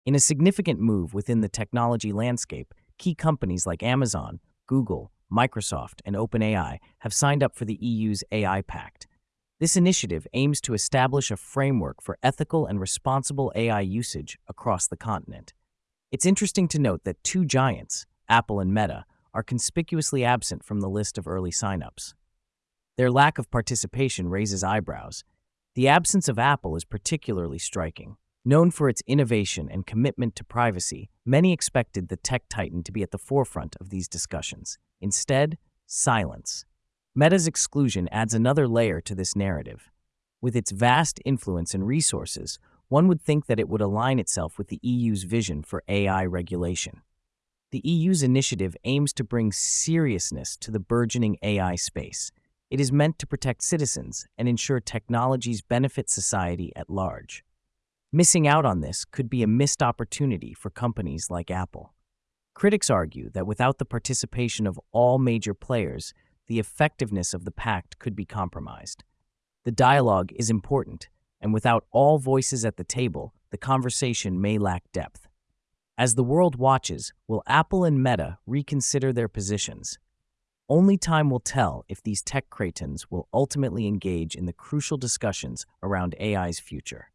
In a significant move within the technology landscape, key companies like Amazon, Google, Microsoft, and OpenAI have signed up for the EU's AI Pact. This initiative aims to establish a framework for ethical and responsible AI usage across the continent. It's interesting to note that two giants, Apple and Meta, are conspicuously absent from the list of early signups. Their lack of participation raises eyebrows. The absence of Apple is particularly striking. Known for its innovation and commitment to privacy, many expected the tech titan to be at the forefront of these discussions. Instead, silence. Meta's exclusion adds another layer to this narrative. With its vast influence and resources, one would think that it would align itself with the EU's vision for AI regulation. The EU's initiative aims to bring seriousness to the burgeoning AI space. It is meant to protect citizens and ensure technologies benefit society at large. Missing out on this could be a missed opportunity for companies like Apple. Critics argue that without the participation of all major players, the effectiveness of the pact could be compromised. The dialogue is important, and without all voices at the table, the conversation may lack depth. As the world watches, will Apple and Meta reconsider their positions? Only time will tell if these tech cratons will ultimately engage in the crucial discussions around AI's future.